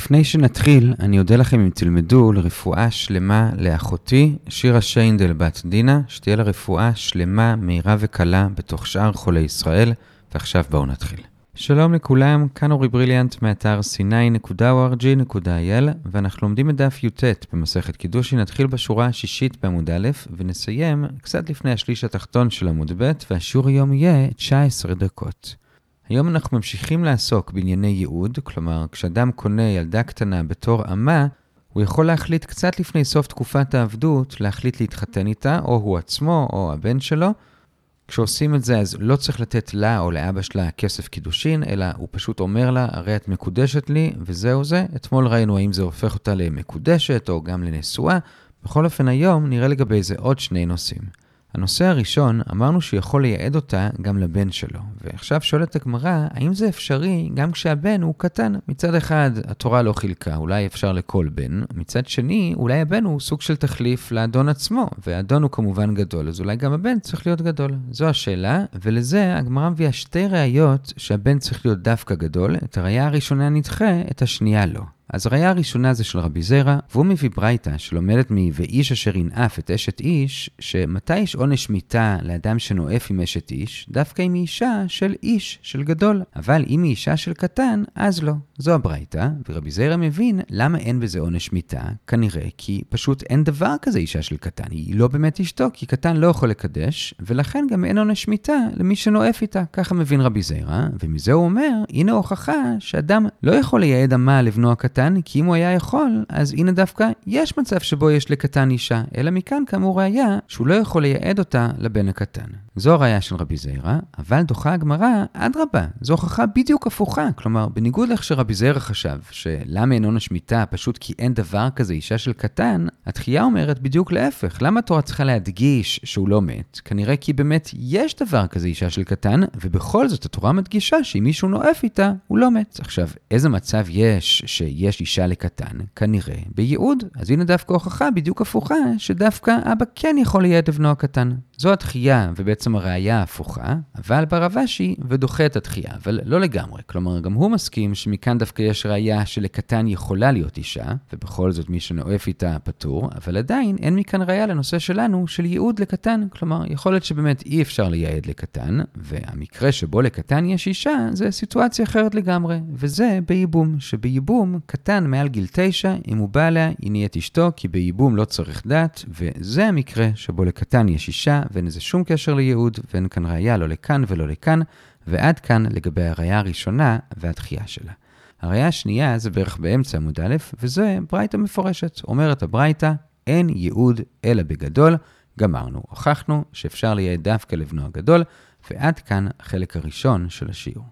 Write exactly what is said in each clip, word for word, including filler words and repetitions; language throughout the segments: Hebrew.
לפני שנתחיל, אני אודה לכם אם תלמדו לרפואה שלמה לאחותי, שירה שיינדל בת דינה, שתהיה לה רפואה שלמה, מהירה וקלה בתוך שאר חולי ישראל, ועכשיו בואו נתחיל. שלום לכולם, כאן אורי בריליאנט מאתר סיני נקודה או אר ג'י נקודה איי אל, ואנחנו לומדים את דף י"ט במסכת קידושין. נתחיל בשורה השישית בעמוד א' ונסיים קצת לפני השליש התחתון של עמוד ב', והשיעור היום יהיה תשע עשרה דקות. היום אנחנו ממשיכים לעסוק בענייני ייעוד, כלומר כשאדם קונה ילדה קטנה בתור אמה, הוא יכול להחליט קצת לפני סוף תקופת העבדות, להחליט להתחתן איתה, או הוא עצמו או הבן שלו. כשעושים את זה אז לא צריך לתת לה או לאבא שלה כסף קידושין, אלא הוא פשוט אומר לה, הרי את מקודשת לי וזהו זה. אתמול ראינו האם זה הופך אותה למקודשת או גם לנשואה. בכל אופן היום נראה לגבי זה עוד שני נושאים. הנושא הראשון, אמרנו שיכול לייעד אותה גם לבן שלו. ועכשיו שואלת הגמרא, האם זה אפשרי גם כשהבן הוא קטן? מצד אחד, התורה לא חילקה, אולי אפשר לכל בן. מצד שני, אולי הבן הוא סוג של תחליף לאדון עצמו, והאדון הוא כמובן גדול, אז אולי גם הבן צריך להיות גדול. זו השאלה, ולזה הגמרא מביאה שתי ראיות שהבן צריך להיות דווקא גדול. את הראיה הראשונה נדחה, את השנייה לא. אז הראיה הראשונה זה של רבי זירא, והוא מביא ברייתא שלומדת מ"ואיש אשר ינאף את אשת איש", שמתי יש עונש מיתה לאדם שנואף עם אשת איש? דווקא אם היא אישה של איש, של גדול. אבל אם היא אישה של קטן, אז לא. זו הברייתא, ורבי זירא מבין למה אין בזה עונש מיתה. כנראה כי פשוט אין דבר כזה אישה של קטן. היא לא באמת אשתו, כי קטן לא יכול לקדש, ולכן גם אין עונש מיתה למי שנואף איתה. ככה מבין רבי זירא, ומזה הוא אומר, הנה הוכחה שאדם לא יכול לייעד אמה לבנו הקטן, כי אם הוא היה יכול, אז הנה דווקא יש מצב שבו יש לקטן אישה, אלא מכאן כאמור ראיה שהוא לא יכול לייעד אותה לבן הקטן. זו הראיה של רבי זירא, אבל דוחה הגמרא, אדרבה, זו הוכחה בדיוק הפוכה. כלומר, בניגוד לך שרבי זירא חשב שלמה אין עונש מיתה פשוט כי אין דבר כזה אישה של קטן, התחייה אומרת בדיוק להפך. למה התורה צריכה להדגיש שהוא לא מת? כנראה כי באמת יש דבר כזה אישה של קטן, ובכל זאת התורה מדגישה שאם מישהו נואף איתה, הוא לא מת. עכשיו, איזה מצב יש שיש אישה לקטן? כנראה בייעוד. אז הנה דווקא הוכחה בדיוק הפוכה, שדווקא אבא כן יכול לייעד לבנו הקטן. זו התחייה ובעצם הראיה ההפוכה, אבל ברבשי ודוחה את התחייה, אבל לא לגמרי. כלומר, גם הוא מסכים שמכאן דווקא יש ראיה שלקטן יכולה להיות אישה, ובכל זאת מי שנואף איתה פטור, אבל עדיין אין מכאן ראיה לנושא שלנו של ייעוד לקטן. כלומר, יכול להיות שבאמת אי אפשר לייעד לקטן, והמקרה שבו לקטן יש אישה זה סיטואציה אחרת לגמרי, וזה בייבום, שבייבום קטן מעל גיל תשע, אם הוא בא לה, היא נהיית אשתו, כי בייבום לא צריך דת, וזה המקרה שבו לקטן יש אישה, ואין איזה שום קשר לייעוד, ואין כאן ראיה לא לכאן ולא לכאן, ועד כאן לגבי הראיה הראשונה והתחייה שלה. הראיה השנייה זה בערך באמצע עמוד א', וזה ברייתא מפורשת. אומרת הברייתא, אין ייעוד אלא בגדול. גמרנו, הוכחנו שאפשר לייעד דווקא לבנו הגדול, ועד כאן החלק הראשון של השיעור.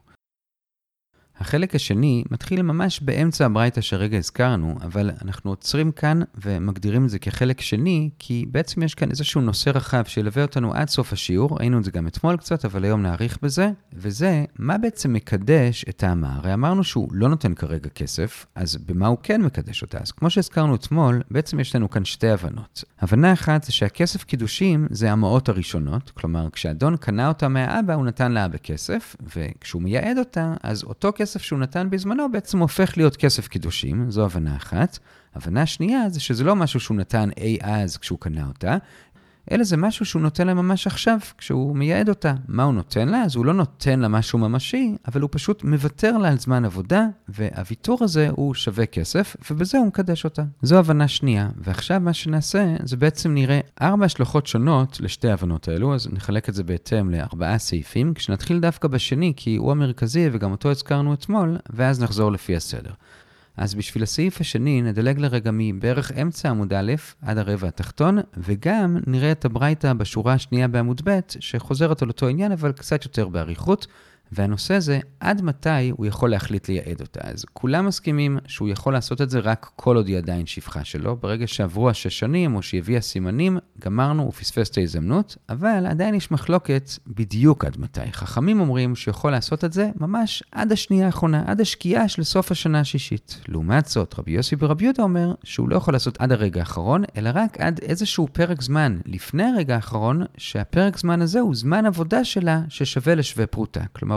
החלק השני מתחיל ממש באמצע הברייתא שרגע הזכרנו, אבל אנחנו עוצרים כאן ומגדירים את זה כחלק שני, כי בעצם יש כאן איזשהו נושא רחב שילווה אותנו עד סוף השיעור. ראינו את זה גם אתמול קצת, אבל היום נאריך בזה, וזה מה בעצם מקדש את האמה. הרי אמרנו שהוא לא נותן כרגע כסף, אז במה הוא כן מקדש אותה? אז כמו שהזכרנו אתמול, בעצם יש לנו כאן שתי הבנות. הבנה אחת זה שהכסף קידושים זה המעות הראשונות, כלומר כשאדון קנה אותה מהאבא הוא נתן לאבא כסף, וכשהוא מייעד אותה, אז אותו כסף שהוא נתן בזמנו בעצם הופך להיות כסף קידושים. זו הבנה אחת. הבנה שנייה זה שזה לא משהו שהוא נתן אי אז כשהוא קנה אותה, אלא זה משהו שהוא נותן לה ממש עכשיו, כשהוא מייעד אותה. מה הוא נותן לה? אז הוא לא נותן לה משהו ממשי, אבל הוא פשוט מוותר לה על זמן עבודה, והוויתור הזה הוא שווה כסף, ובזה הוא מקדש אותה. זו הבנה שנייה, ועכשיו מה שנעשה, זה בעצם נראה ארבע השלכות שונות לשתי ההבנות האלו, אז נחלק את זה בהתאם לארבעה סעיפים, כשנתחיל דווקא בשני, כי הוא המרכזי, וגם אותו הזכרנו אתמול, ואז נחזור לפי הסדר. אז בשביל הסעיף השני נדלג לרגע מבערך אמצע עמוד א' עד הרבע התחתון, וגם נראה את הברייתא בשורה השנייה בעמוד ב' שחוזרת על אותו עניין, אבל קצת יותר בעריכות. והנושא זה, עד מתי הוא יכול להחליט לייעד אותה? אז כולם מסכימים שהוא יכול לעשות את זה רק כל עוד היא עדיין שפחה שלו. ברגע שעברו השש שנים או שהביאה סימנים, גמרנו ופספס את ההזדמנות, אבל עדיין יש מחלוקת בדיוק עד מתי. חכמים אומרים שיכול לעשות את זה ממש עד השנייה האחרונה, עד השקיעה של סוף השנה השישית. לעומת זאת, רבי יוסי ברבי יהודה אומר שהוא לא יכול לעשות עד הרגע האחרון, אלא רק עד איזשהו פרק זמן לפני הרגע האחרון, שהפרק זמן הזה הוא זמן עבודה שלה ששווה לשווה פרוטה. כלומר,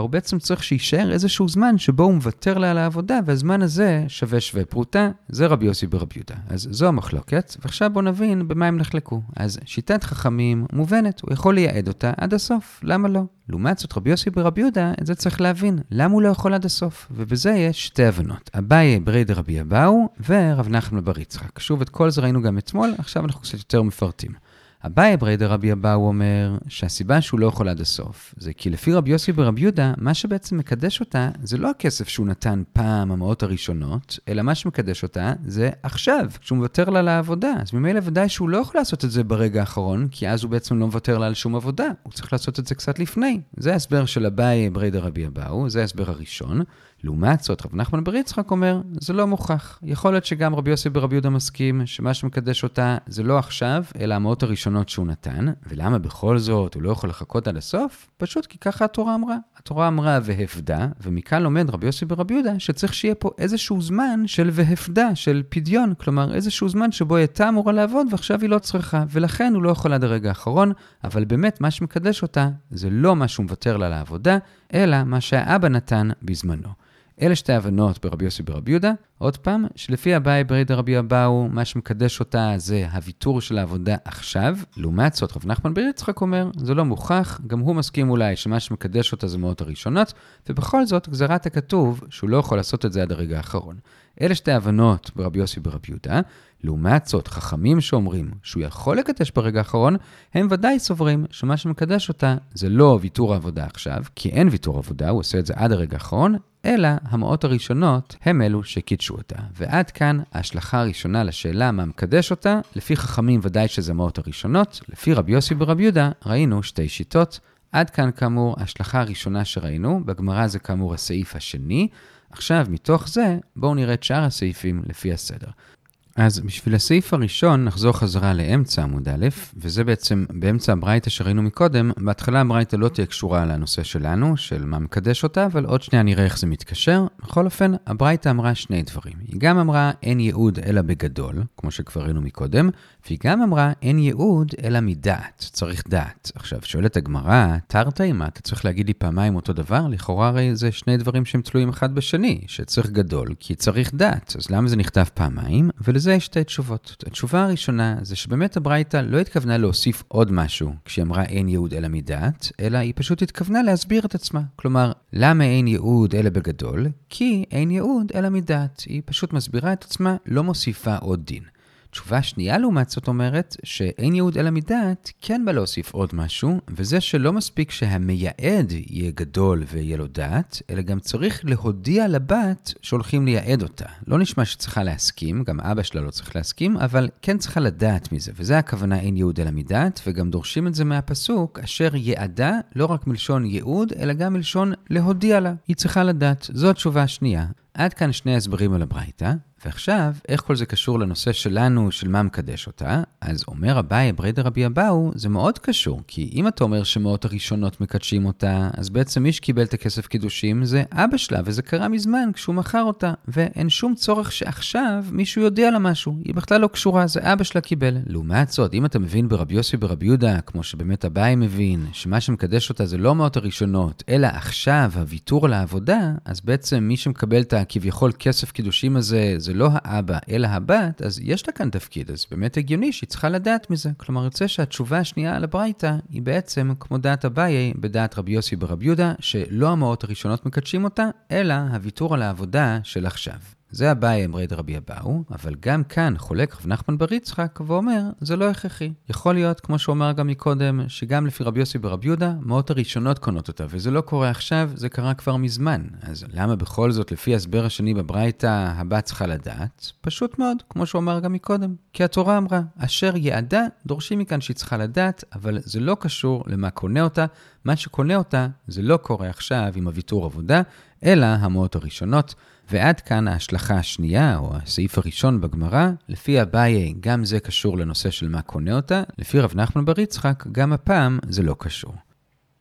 הוא בעצם צריך שישאר איזשהו זמן שבו הוא מוותר לה על העבודה, והזמן הזה שווה שווה פרוטה, זה רבי יוסי ברבי יהודה. אז זו המחלוקת, ועכשיו בוא נבין במה הם נחלקו. אז שיטת חכמים מובנת, הוא יכול לייעד אותה עד הסוף, למה לא? לעומת זאת רבי יוסי ברבי יהודה, את זה צריך להבין, למה הוא לא יכול עד הסוף? ובזה יש שתי הבנות, אביי ברי דרבי אבאו ורב נחמן בר יצחק. שוב, את כל זה ראינו גם אתמול, עכשיו אנחנו קצת יותר מפרטים. אביי ברי דרבי אבאו אומר שהסיבה שהוא לא יכול עד הסוף, זה כי לפי רבי יוסי ברבי יהודה, מה שבעצם מקדש אותה, זה לא הכסף שהוא נתן פעם המאות הראשונות, אלא מה שמקדש אותה זה עכשיו, כשהוא מוותר לה לעבודה. אז ממילא ודאי שהוא לא יכול לעשות את זה ברגע האחרון, כי אז הוא בעצם לא מוותר לה על שום עבודה, הוא צריך לעשות את זה קצת לפני. זה ההסבר של אביי ברי דרבי אבאו, זה ההסבר הראשון. לעומת זאת, רב נחמן בר יצחק אומר, זה לא מוכח. יכול להיות שגם רבי יוסי ברבי יהודה מסכים שמה שמקדש אותה זה לא עכשיו, אלא המאות הראשונות שהוא נתן. ולמה בכל זאת הוא לא יכול לחכות עד הסוף? פשוט כי ככה התורה אמרה. התורה אמרה והפדה, ומכאן לומד רבי יוסי ברבי יהודה שצריך שיהיה פה איזשהו זמן של והפדה, של פדיון, כלומר איזשהו זמן שבו היא הייתה אמורה לעבוד ועכשיו היא לא צריכה, ולכן הוא לא יכול עד הרגע האחרון, אבל באמת מה שמקדש אותה זה לא מה שהוא מוותר לה לעבודה, אלא מה שהאבא נתן בזמנו. אלה שתי הבנות ברבי יוסי ברבי יהודה. עוד פעם, שלפי אביי ברי דרבי אבאו, מה שמקדש אותה זה הוויתור של העבודה עכשיו. לעומת זאת, רב נחמן בר יצחק אומר, זה לא מוכח, גם הוא מסכים אולי שמה שמקדש אותה זה מאות הראשונות, ובכל זאת, גזרת הכתוב שהוא לא יכול לעשות את זה עד הרגע האחרון. אלה שתי הבנות ברבי יוסי ברבי יהודה. לעומת זאת, חכמים שאומרים שהוא יכול לקדש ברגע האחרון, הם ודאי סוברים שמה שמקדש אותה זה לא ויתור העבודה עכשיו, כי אין ויתור עבודה, הוא עושה את זה עד הרגע האחרון, אלא המאות הראשונות הם אלו שקידשו אותה. ועד כאן ההשלכה הראשונה לשאלה מה מקדש אותה, לפי חכמים ודאי שזה המאות הראשונות, לפי רבי יוסי ברבי יהודה ראינו שתי שיטות. עד כאן כאמור ההשלכה הראשונה שראינו, בגמרא זה כאמור הסעיף השני. עכשיו מתוך זה בואו נראה את שאר הסעיפים לפי הסדר. אז בשביל הסעיף הראשון נחזור חזרה לאמצע עמוד א', וזה בעצם באמצע הברייתא שראינו מקודם. בהתחלה הברייתא לא תהיה קשורה לנושא שלנו, של מה מקדש אותה, אבל עוד שנייה נראה איך זה מתקשר. בכל אופן, הברייתא אמרה שני דברים. היא גם אמרה אין ייעוד אלא בגדול, כמו שכבר ראינו מקודם, והיא גם אמרה אין ייעוד אלא מדעת, צריך דעת. עכשיו, שואלת הגמרא, תרתי מה, אתה צריך להגיד לי פעמיים אותו דבר? לכאורה הרי זה שני דברים שהם תלויים אחד בשני, שצריך גדול, כי צריך דעת. אז למה זה נכתב פעמיים? ולזה יש שתי תשובות. התשובה הראשונה זה שבאמת הברייתא לא התכוונה להוסיף עוד משהו כשהיא אמרה אין ייעוד אלא מדעת, אלא היא פשוט התכוונה להסביר את עצמה. כלומר, למה אין ייעוד אלא בגדול? כי אין ייעוד אלא מדעת. היא פשוט מסבירה את עצמה, לא מוסיפה עוד דין. תשובה שנייה לעומת זאת אומרת שאין ייעוד אלא מדעת, כן בא להוסיף עוד משהו, וזה שלא מספיק שהמייעד יהיה גדול ויהיה לו דעת, אלא גם צריך להודיע לבת שהולכים לייעד אותה. לא נשמע שצריכה להסכים, גם אבא שלה לא צריך להסכים, אבל כן צריכה לדעת מזה, וזה הכוונה אין ייעוד אלא מדעת, וגם דורשים את זה מהפסוק, אשר יעדה לא רק מלשון ייעוד, אלא גם מלשון להודיע לה. היא צריכה לדעת. זו התשובה השנייה. עד כאן שני הסברים על הברייתא, ועכשיו, איך כל זה קשור לנושא שלנו, של מה מקדש אותה? אז אומר אביי ברי דרבי אבאו, זה מאוד קשור, כי אם אתה אומר שמאות הראשונות מקדשים אותה, אז בעצם מי שקיבל את הכסף קידושים זה אבא שלה, וזה קרה מזמן כשהוא מכר אותה, ואין שום צורך שעכשיו מישהו יודיע לה משהו, היא בכלל לא קשורה, זה אבא שלה קיבל. לעומת זאת, אם אתה מבין ברבי יוסי ברבי יהודה, כמו שבאמת אביי מבין, שמה שמקדש אותה זה לא מאות הראשונות, אלא עכשיו הוויתור לעבודה, אז בעצם מי שמקבל את כביכול כסף קידושים הזה, זה לא האבא, אלא הבת, אז יש לה כאן תפקיד, אז באמת הגיוני שהיא צריכה לדעת מזה. כלומר, יוצא שהתשובה השנייה על הברייתא היא בעצם כמו דעת אביי, בדעת רבי יוסי ברבי יהודה, שלא המאות הראשונות מקדשים אותה, אלא הוויתור על העבודה של עכשיו. זה אביי ברי דרבי אבאו, אבל גם כאן חולק רב נחמן בר יצחק ואומר, זה לא הכרחי. יכול להיות, כמו שאומר גם מקודם, שגם לפי רבי יוסי ברבי יהודה, מאות הראשונות קונות אותה, וזה לא קורה עכשיו, זה קרה כבר מזמן. אז למה בכל זאת, לפי ההסבר השני בברייתא, הבת צריכה לדעת? פשוט מאוד, כמו שאומר גם מקודם. כי התורה אמרה, אשר יעדה, דורשים מכאן שהיא צריכה לדעת, אבל זה לא קשור למה קונה אותה. מה שקונה אותה, זה לא קורה עכשיו עם הוויתור עבודה, אלא המאות הראשונות. ועד כאן ההשלכה השנייה, או הסעיף הראשון בגמרא, לפי אביי גם זה קשור לנושא של מה קונה אותה, לפי רב נחמן בר יצחק גם הפעם זה לא קשור.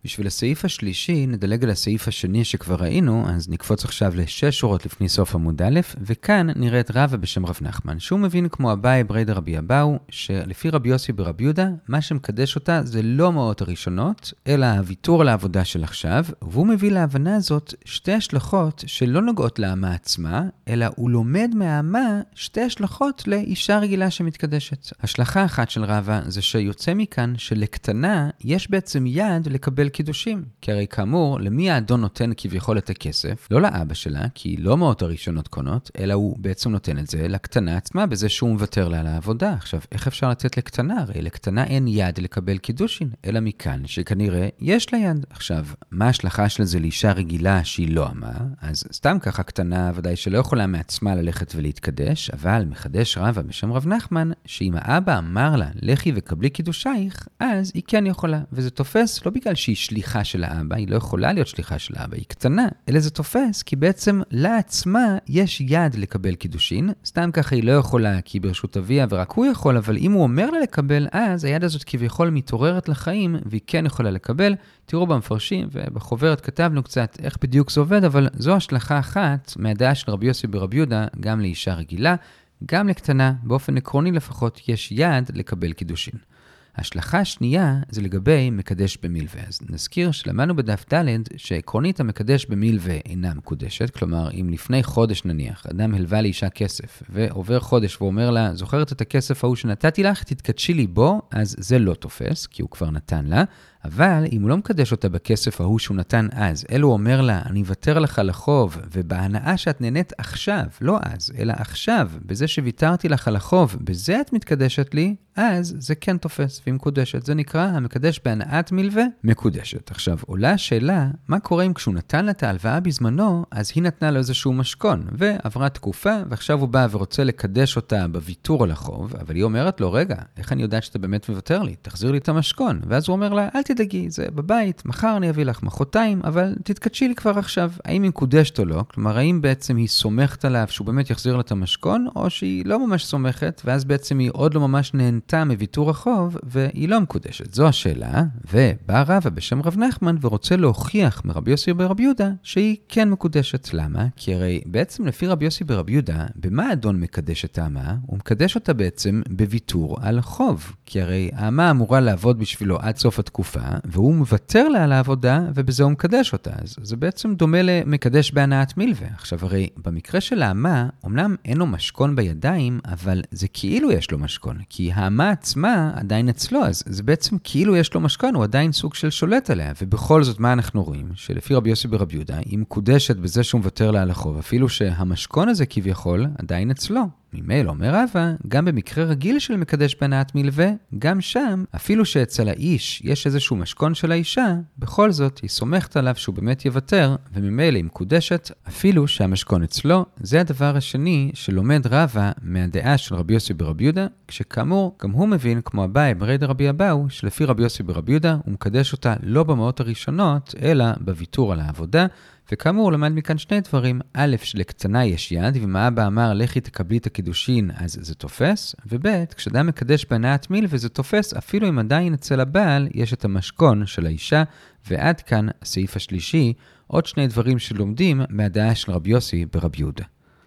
בשביל הסעיף השלישי, נדלג על הסעיף השני שכבר ראינו, אז נקפוץ עכשיו לשש שורות לפני סוף עמוד א', וכאן נראה את רבא בשם רב נחמן, שהוא מבין כמו אביי ברי דרבי אבאו, שלפי רבי יוסי ברבי יהודה, מה שמקדש אותה זה לא מעות הראשונות, אלא הוויתור על העבודה של עכשיו, והוא מביא להבנה הזאת שתי השלכות שלא נוגעות לאמה עצמה, אלא הוא לומד מהאמה שתי השלכות לאישה רגילה שמתקדשת. השלכה אחת של רבא זה שיוצא מכאן שלקטנה יש בעצם יד לקבל קידושים. כי הרי כאמור, למי האדון נותן כביכול את הכסף? לא לאבא שלה, כי היא לא מאות הראשונות קונות, אלא הוא בעצם נותן את זה לקטנה עצמה, בזה שהוא מוותר לה על העבודה. עכשיו, איך אפשר לתת לקטנה? הרי לקטנה אין יד לקבל קידושין, אלא מכאן שכנראה יש לה יד. עכשיו, מה ההשלכה של זה לאישה רגילה שהיא לא אמה? אז סתם ככה קטנה, ודאי שלא יכולה מעצמה ללכת ולהתקדש, אבל מחדש רבא בשם רב נחמן, שאם האבא אמר לה, לכי וקבלי קידושייך, אז היא כן יכולה. וזה תופס לא בגלל שהיא שליחה של האבא, היא לא יכולה להיות שליחה של האבא, היא קטנה, אלא זה תופס כי בעצם לעצמה יש יד לקבל קידושין, סתם ככה היא לא יכולה כי היא ברשות אביה ורק הוא יכול, אבל אם הוא אומר לה לקבל, אז היד הזאת כביכול מתעוררת לחיים והיא כן יכולה לקבל. תראו במפרשים ובחוברת כתבנו קצת איך בדיוק זה עובד, אבל זו השלכה אחת מהדעה של רבי יוסי ברבי יהודה גם לאישה רגילה, גם לקטנה, באופן עקרוני לפחות, יש יד לקבל קידושין. ההשלכה השנייה זה לגבי מקדש במילווה. אז נזכיר שלמדנו בדף ד' שעקרונית המקדש במילווה אינה מקודשת, כלומר אם לפני חודש נניח אדם הלווה לאישה כסף ועובר חודש ואומר לה, זוכרת את הכסף ההוא שנתתי לך, תתקדשי לי בו, אז זה לא תופס כי הוא כבר נתן לה. אבל אם הוא לא מקדש אותה בכסף ההוא שהוא נתן אז, אלו אומר לה, אני אוותר לך לחוב, ובהנאה שאת נהנית עכשיו, לא אז, אלא עכשיו, בזה שוויתרתי לך על החוב, בזה את מתקדשת לי, אז זה כן תופס והיא מקודשת. זה נקרא המקדש בהנאת מלווה מקודשת. עכשיו, עולה השאלה, מה קורה אם כשהוא נתן לה את ההלוואה בזמנו, אז היא נתנה לו איזשהו משכון, ועברה תקופה, ועכשיו הוא בא ורוצה לקדש אותה בוויתור על החוב, אבל היא אומרת לו, רגע, איך אני יודעת שאתה באמת מוותר לי? תחזיר לי את המשכון. ואז הוא אומר לה, אל תדאגי, זה בבית, מחר אני אביא לך מחרתיים, אבל תתקדשי לי כבר עכשיו. האם היא מקודשת או לא? כלומר, האם בעצם היא סומכת עליו שהוא באמת יחזיר לה את המשכון, או שהיא לא ממש סומכת, ואז בעצם היא עוד לא ממש נהנתה מוויתור החוב, והיא לא מקודשת. זו השאלה, ובא רבא בשם רב נחמן ורוצה להוכיח מרבי יוסי ברבי יהודה שהיא כן מקודשת. למה? כי הרי בעצם לפי רבי יוסי ברבי יהודה, במה האדון מקדש את האמה? הוא מקדש אותה בעצם בוויתור על חוב. כי הרי האמה אמורה לעבוד בשבילו עד סוף התקופה, והוא מוותר לה על העבודה, ובזה הוא מקדש אותה. אז זה בעצם דומה למקדש בהנאת מילווה. עכשיו הרי במקרה של האמה, אמנם אין לו משכון בידיים, אבל זה כאילו יש לו משכון, כי האמה עצמה עדיין אצלו, אז זה בעצם כאילו יש לו משכון, הוא עדיין סוג של שולט עליה. ובכל זאת מה אנחנו רואים? שלפי רבי יוסי ברבי יהודה, היא מקודשת בזה שהוא מוותר לה על החוב, אפילו שהמשכון הזה כביכול עדיין אצלו. ממילא אומר רבא, גם במקרה רגיל של מקדש בהנאת מילווה, גם שם, אפילו שאצל האיש יש איזשהו משכון של האישה, בכל זאת היא סומכת עליו שהוא באמת יוותר, וממילא היא מקודשת, אפילו שהמשכון אצלו. זה הדבר השני שלומד רבא מהדעה של רבי יוסי ברבי יהודה, כשכאמור, גם הוא מבין, כמו אביי ברי דרבי אבאו, שלפי רבי יוסי ברבי יהודה, הוא מקדש אותה לא במאות הראשונות, אלא בוויתור על העבודה. וכאמור, למד מכאן שני דברים. א', שלקטנה יש יד, ואם האבא אמר, לכי תקבלי את הקידושין, אז זה תופס. וב', כשאדם מקדש בהנאת מילווה, זה תופס, אפילו אם עדיין אצל הבעל יש את המשכון של האישה. ועד כאן, הסעיף השלישי, עוד שני דברים שלומדים מהדעה של רבי יוסי ברבי יהודה.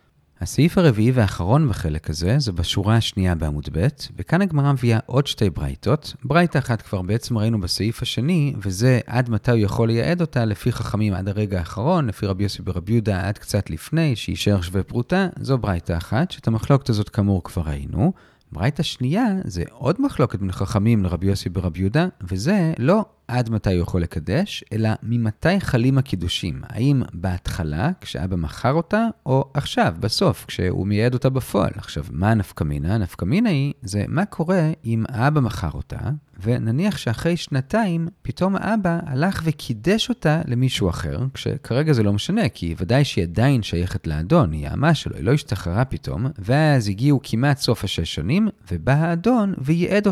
הסעיף הרביעי והאחרון בחלק הזה, זה בשורה השנייה בעמוד ב', וכאן הגמרא מביאה עוד שתי ברייתות. ברייתה אחת כבר בעצם ראינו בסעיף השני, וזה עד מתי הוא יכול לייעד אותה, לפי חכמים עד הרגע האחרון, לפי רבי יוסי ברבי יהודה עד קצת לפני, שישאר שווה פרוטה. זו ברייתה אחת, שאת המחלוקת הזאת כאמור כבר ראינו. ברייתה שנייה זה עוד מחלוקת בין חכמים לרבי יוסי ברבי יהודה, וזה לא עד מתי הוא יכול לקדש, אלא ממתי חלים הקידושים. האם בהתחלה, כשאבא מכר אותה, או עכשיו, בסוף, כשהוא מייעד אותה בפועל. עכשיו, מה הנפקמינה? הנפקמינה היא, זה מה קורה אם האבא מכר אותה, ונניח שאחרי שנתיים, פתאום האבא הלך וקידש אותה למישהו אחר, כשכרגע זה לא משנה, כי ודאי שהיא עדיין שייכת לאדון, היא האמה שלו, היא לא השתחררה פתאום, ואז הגיעו כמעט סוף השש שנים, ובא האדון וייעד אותה.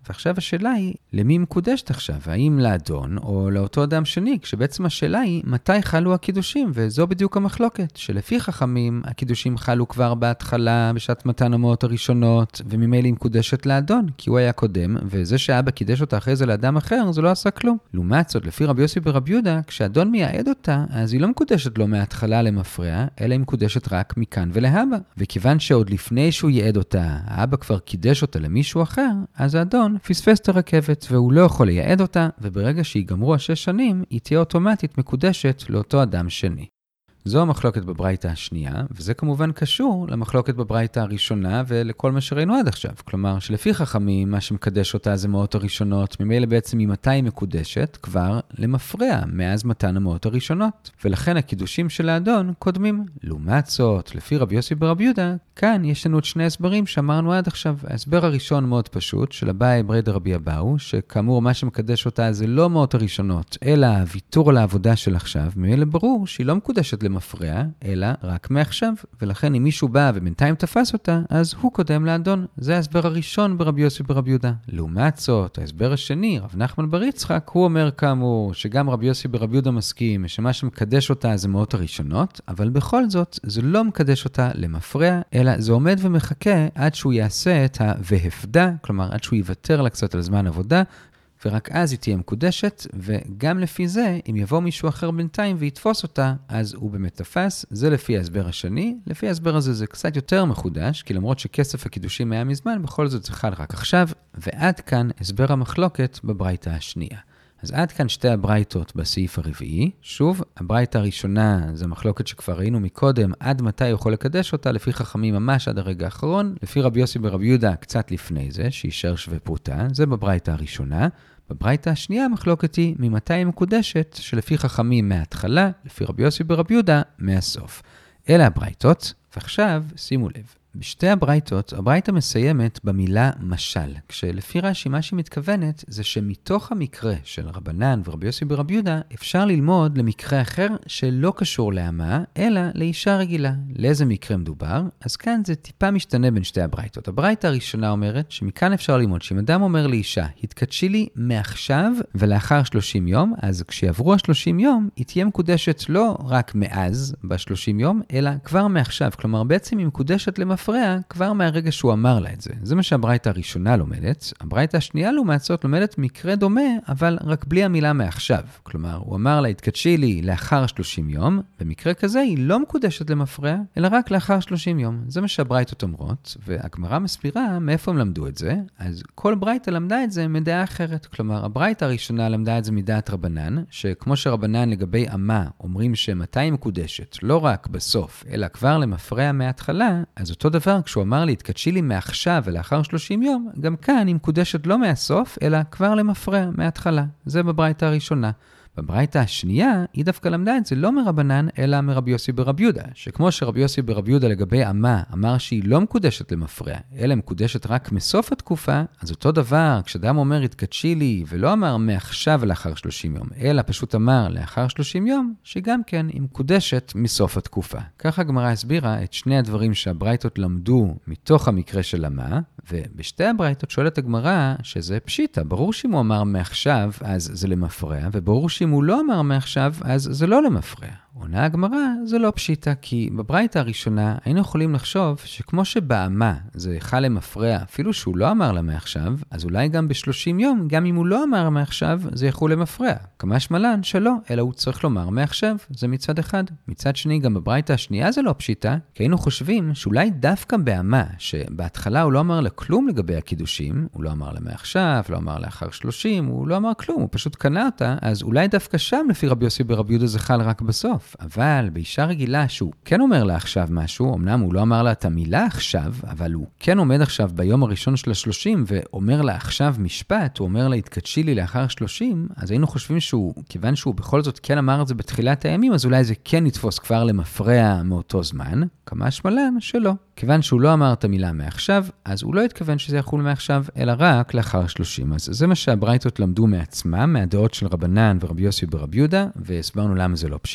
ועכשיו השאלה היא, למי מקודשת עכשיו? האם לאדון או לאותו אדם שני? כשבעצם השאלה היא, מתי חלו הקידושים? וזו בדיוק המחלוקת, שלפי חכמים, הקידושים חלו כבר בהתחלה, בשעת מתן המעות הראשונות, וממילא היא מקודשת לאדון, כי הוא היה קודם, וזה שאבא קידש אותה אחרי זה לאדם אחר, זה לא עשה כלום. לעומת זאת, לפי רבי יוסי ברבי יהודה, כשאדון מייעד אותה, אז היא לא מקודשת לו מההתחלה למפרע, אלא היא מקודשת רק מכאן ולהבא. וכיוון שעוד לפני שהוא ייעד אותה, האבא כבר קידש אותה למישהו אחר, אז האדון פספס את הרכבת, והוא לא יכול לייעד אותה, וברגע שיגמרו השש שנים, היא תהיה אוטומטית מקודשת לאותו אדם שני. זו המחלוקת בברייתא השנייה, וזה כמובן קשור למחלוקת בברייתא הראשונה ולכל מה שראינו עד עכשיו. כלומר, שלפי חכמים, מה שמקדש אותה זה מעות הראשונות, ממילא בעצם ממתי היא מקודשת כבר למפרע, מאז מתן המעות הראשונות. ולכן הקידושים של האדון קודמים. לעומת זאת, לפי רבי יוסי ברבי יהודה, כאן יש לנו את שני הסברים שאמרנו עד עכשיו. ההסבר הראשון מאוד פשוט, של אביי ברי דרבי אבאו, שכאמור מה שמקדש אותה זה לא מעות הראשונות, אלא הוויתור על העבודה של עכשיו, ממילא ברור שהיא לא מקודשת למפרע, אלא רק מעכשיו, ולכן אם מישהו בא ובינתיים תפס אותה, אז הוא קודם לאדון. זה ההסבר הראשון ברבי יוסי ברבי יהודה. לעומת זאת, ההסבר השני, רב נחמן בר יצחק, הוא אומר כאמור שגם רבי יוסי ברבי יהודה מסכים שמה שמקדש אותה זה מעות הראשונות, אבל בכל זאת זה לא מקדש אותה למפרע, אלא זה עומד ומחכה עד שהוא יעשה את ה"והפדה", כלומר עד שהוא יוותר לה קצת על זמן עבודה, ורק אז היא תהיה מקודשת, וגם לפי זה, אם יבוא מישהו אחר בינתיים ויתפוס אותה, אז הוא באמת תפס. זה לפי ההסבר השני. לפי ההסבר הזה זה קצת יותר מחודש, כי למרות שכסף הקידושים היה מזמן, בכל זאת זה חל רק עכשיו, ועד כאן הסבר המחלוקת בברייתא השנייה. אז עד כאן שתי הברייתות בסעיף הרביעי. שוב, הברייתא הראשונה זה מחלוקת שכבר ראינו מקודם, עד מתי הוא יכול לקדש אותה, לפי חכמים ממש עד הרגע האחרון, לפי רבי יוסי ברבי יהודה קצת לפני זה, שישאר שווה פרוטה, זה בברייתא הראשונה. בברייתא השנייה המחלוקת היא ממתי היא מקודשת, שלפי חכמים מההתחלה, לפי רבי יוסי ברבי יהודה מהסוף. אלה הברייתות, ועכשיו שימו לב. בשתי הברייתות, הברייתא מסיימת במילה משל, כשלפי רש"י מה שהיא מתכוונת זה שמתוך המקרה של רבנן ורבי יוסי ברבי יהודה אפשר ללמוד למקרה אחר שלא קשור לאמה, אלא לאישה רגילה. לאיזה מקרה מדובר? אז כאן זה טיפה משתנה בין שתי הברייתות. הברייתא הראשונה אומרת שמכאן אפשר ללמוד שאם אדם אומר לאישה, התקדשי לי מעכשיו ולאחר שלושים יום, אז כשיעברו ה-שלושים יום, היא תהיה מקודשת לא רק מאז ב-שלושים יום, אלא כבר מעכשיו. כלומר, בעצם היא מקודשת למפרע כבר מהרגע שהוא אמר לה את זה. זה מה שהברייתא הראשונה לומדת. הברייתא השנייה לעומת זאת לומדת מקרה דומה, אבל רק בלי המילה מעכשיו. כלומר, הוא אמר לה, התקדשי לי לאחר שלושים יום, במקרה כזה היא לא מקודשת למפרע, אלא רק לאחר שלושים יום. זה מה שהברייתות אומרות, והגמרא מסבירה מאיפה הם למדו את זה. אז כל ברייתא למדה את זה מדעה אחרת. כלומר, הברייתא הראשונה למדה את זה מדעת רבנן, שכמו שרבנן לגבי אמה אומרים שמתי היא מקודשת, לא רק בסוף, אלא כבר למפרע מההתחלה, אז אותו דבר, כשהוא אמר לי, התקדשי לי מעכשיו ולאחר שלושים יום, גם כאן היא מקודשת לא מהסוף, אלא כבר למפרע מההתחלה. זה בברייתא הראשונה. בברייתא השנייה, היא דווקא למדה את זה לא מרבנן, אלא מרבי יוסי ברבי יהודה, שכמו שרבי יוסי ברבי יהודה לגבי אמה, אמר שהיא לא מקודשת למפרע, אלא מקודשת רק מסוף התקופה, אז אותו דבר, כשאדם אומר, התקדשי לי, ולא אמר מעכשיו לאחר שלושים יום, אלא פשוט אמר לאחר שלושים יום, שגם כן היא מקודשת מסוף התקופה. ככה הגמרא הסבירה את שני הדברים שהברייתות למדו מתוך המקרה של אמה, ובשתי הברייתות שואלת הגמרא שזה פשיטה. ברור שאם הוא אמר מעכשיו, אז זה למפרע, וברור שאם הוא לא אמר מעכשיו, אז זה לא למפרע. עונה הגמרא, זה לא פשיטה, כי בברייתא הראשונה היינו יכולים לחשוב שכמו שבאמה זה חל למפרע, אפילו שהוא לא אמר לה מעכשיו, אז אולי גם ב-שלושים יום, גם אם הוא לא אמר מעכשיו, זה יחול למפרע. כמשמע לן שלא, אלא הוא צריך לומר מעכשיו, זה מצד אחד. מצד שני, גם בברייתא השנייה זה לא פשיטה, כי היינו חושבים שאולי דווקא באמה, שבהתחלה הוא לא אמר לה כלום לגבי הקידושים, הוא לא אמר לה מעכשיו, לא אמר לאחר שלושים, הוא לא אמר כלום, הוא פשוט קנה אותה, אז אולי דווקא שם לפי רבי יוסי ברבי יהודה זה חל רק בסוף. אבל באישה רגילה שהוא כן אומר לה עכשיו משהו, אמנם הוא לא אמר לה את המילה עכשיו, אבל הוא כן עומד עכשיו ביום הראשון של השלושים ואומר לה עכשיו משפט, הוא אומר לה התקדשי לי לאחר שלושים, אז היינו חושבים שהוא, כיוון שהוא בכל זאת כן אמר את זה בתחילת הימים, אז אולי זה כן יתפוס כבר למפרע מאותו זמן, כמשמע לן שלא. כיוון שהוא לא אמר את המילה מעכשיו, אז הוא לא התכוון שזה יחול מעכשיו, אלא רק לאחר שלושים. אז זה מה שהברייתות למדו מעצמם, מהדעות של רבנן ורבי יוסי ברבי יהודה, והסברנו למה זה לא פשיטה.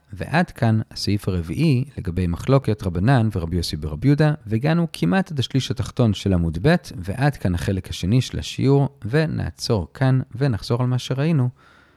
ועד כאן הסעיף הרביעי לגבי מחלוקת רבנן ורבי יוסי ברבי יהודה, והגענו כמעט עד השליש התחתון של עמוד ב', ועד כאן החלק השני של השיעור, ונעצור כאן ונחזור על מה שראינו.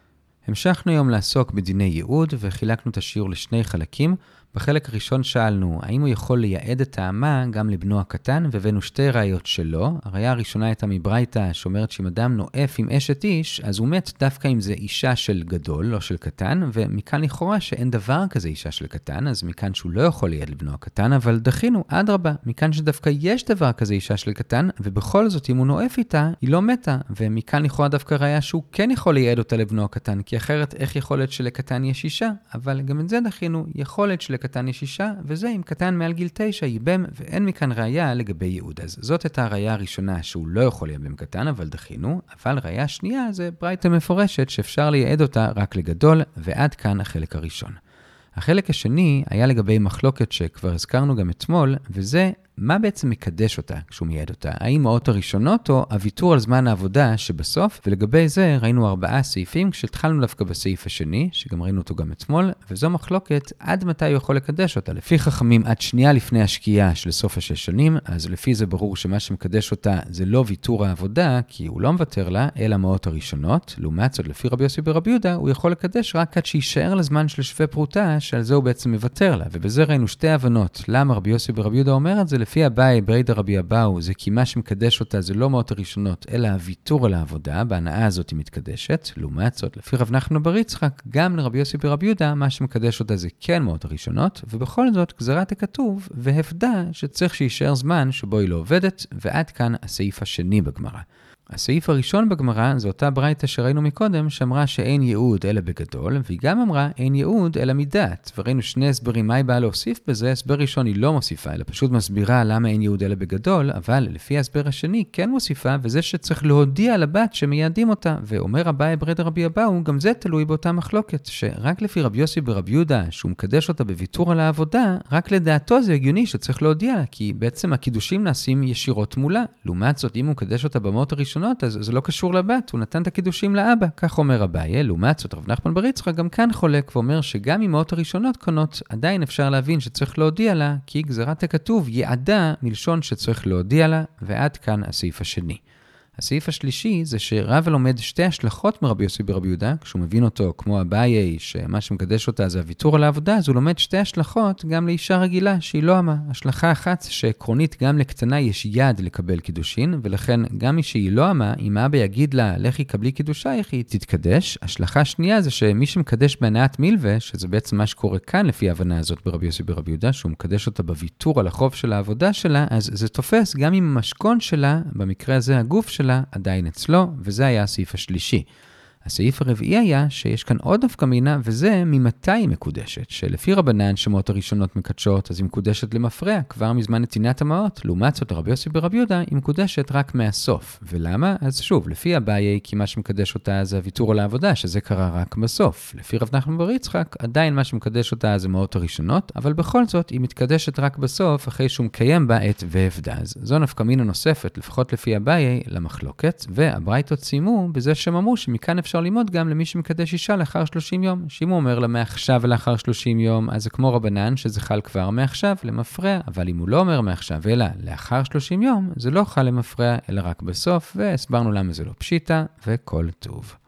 המשכנו היום לעסוק בדיני ייעוד, וחילקנו את השיעור לשני חלקים. בחלק הראשון שאלנו, האם הוא יכול לייעד את האמה גם לבנו הקטן, והבאנו שתי ראיות שלו. הראיה הראשונה הייתה מברייתא, שאומרת שאם אדם נואף עם אשת איש, אז הוא מת דווקא אם זה אישה של גדול, לא של קטן, ומכאן לכאורה שאין דבר כזה אישה של קטן, אז מכאן שהוא לא יכול לייעד לבנו הקטן, אבל דחינו, אדרבה, מכאן שדווקא יש דבר כזה אישה של קטן, ובכל זאת אם הוא נואף איתה, היא לא מתה, ומכאן לכאורה דווקא ראיה שהוא כן יכול לייעד אותה לבנו הקטן, כי אחרת איך יכולת שלקטן יש אישה? אבל גם את זה דחינו, יכולת של קטן יש אישה, וזה אם קטן מעל גיל תשע ייבם, ואין מכאן ראיה לגבי ייעוד. אז זאת הייתה הראיה הראשונה שהוא לא יכול לייבם קטן, אבל דחינו, אבל ראיה שנייה זה ברייתא מפורשת שאפשר לייעד אותה רק לגדול, ועד כאן החלק הראשון. החלק השני היה לגבי מחלוקת שכבר הזכרנו גם אתמול, וזה מה בעצם מקדש אותה כשהוא מייעד אותה? האם האות הראשונות או הוויתור על זמן העבודה שבסוף? ולגבי זה ראינו ארבעה סעיפים כשהתחלנו דווקא בסעיף השני, שגם ראינו אותו גם אתמול, וזו מחלוקת עד מתי הוא יכול לקדש אותה. לפי חכמים עד שנייה לפני השקיעה של סוף השש שנים, אז לפי זה ברור שמה שמקדש אותה זה לא ויתור העבודה, כי הוא לא מוותר לה, אלא מהאות הראשונות. לעומת זאת, לפי רבי יוסי ברבי יהודה, הוא יכול לקדש רק עד שישאר לזמן של שווה פרוטה, שעל זה הוא בעצם מוותר לה. ובזה ראינו שתי הבנות. למה רבי יוסי ברבי יהודה אומר את זה? לפי אביי, ברידא רבי אבאו, זה כי מה שמקדש אותה זה לא מאות הראשונות, אלא הוויתור על העבודה, בהנאה הזאת היא מתקדשת. לעומת זאת, לפי רב נחמן בר יצחק, גם לרבי יוסי ברבי יהודה, מה שמקדש אותה זה כן מאות הראשונות, ובכל זאת, גזרת הכתוב, והפדה שצריך שישאר זמן שבו היא לא עובדת, ועד כאן הסעיף השני בגמרא. הסעיף הראשון בגמרא זו אותה ברייתא שראינו מקודם, שאמרה שאין ייעוד אלא בגדול, והיא גם אמרה אין ייעוד אלא מדעת. וראינו שני הסברים מה היא באה להוסיף בזה. הסבר ראשון היא לא מוסיפה, אלא פשוט מסבירה למה אין ייעוד אלא בגדול, אבל לפי ההסבר השני כן מוסיפה, וזה שצריך להודיע לבת שמייעדים אותה. ואומר אביי ברידא רבי אבאו, גם זה תלוי באותה מחלוקת, שרק לפי רבי יוסי ברבי יהודה, שהוא מקדש אותה בוויתור על העבודה, רק לדעתו זה הגיוני שצריך להודיע, כי בעצם הקידושים נעשים ישירות מולה. לעומת זאת, אם הוא מקדש אותה במאות הראשונות, אז זה לא קשור לבת, הוא נתן את הקידושים לאבא, כך אומר אביי. לעומת זאת, רב נחמן בר יצחק גם כאן חולק ואומר שגם אם מאות הראשונות קונות, עדיין אפשר להבין שצריך להודיע לה, כי גזרת הכתוב יעדה מלשון שצריך להודיע לה, ועד כאן הסעיף השני. הסעיף השלישי זה שרב לומד שתי השלכות מרבי יוסי ברבי יהודה, כשהוא מבין אותו כמו אביי, שמה שמקדש אותה זה הוויתור על העבודה, אז הוא לומד שתי השלכות גם לאישה רגילה שהיא לא אמה. השלכה אחת שעקרונית גם לקטנה יש יד לקבל קידושין, ולכן גם מי שהיא לא אמה, אם האבא יגיד לה לכי קבלי קידושייך, היא תתקדש. השלכה השנייה זה שמי שמקדש בהנאת מילווה, שזה בעצם מה שקורה כאן לפי ההבנה הזאת ברבי יוסי ברבי יהודה, שהוא מקדש אותה בוויתור על החוב של העבודה שלה, אז זה תופס גם עם המשכון שלה, במקרה הזה הגוף שלה, עדיין אצלו, וזה היה הסעיף השלישי. הסעיף הרביעי היה שיש כאן עוד דווקא מינה, וזה ממתי היא מקודשת, שלפי רבנן שמות הראשונות מקדשות, אז היא מקודשת למפרע, כבר מזמן נתינת המעות. לעומת זאת, רבי יוסי ברבי יהודה, היא מקודשת רק מהסוף. ולמה? אז שוב, לפי אביי, כי מה שמקדש אותה זה הוויתור על העבודה, שזה קרה רק בסוף. לפי רב נחמן בר יצחק, עדיין מה שמקדש אותה זה מעות הראשונות, אבל בכל זאת, היא מתקדשת רק בסוף, אחרי שהוא מקיים בה את והפדה. אז זו נפקא מינה נוספת, לפחות לפי אביי, למחלוקת, והברייתות סיימו בזה שהם אמרו שמכאן אפשר ללמוד גם למי שמקדש אישה לאחר שלושים יום. שאם הוא אומר לה מעכשיו ולאחר שלושים יום, אז זה כמו רבנן שזה חל כבר מעכשיו למפרע, אבל אם הוא לא אומר מעכשיו אלא לאחר שלושים יום, זה לא חל למפרע אלא רק בסוף, והסברנו למה זה לא פשיטה, וכל טוב.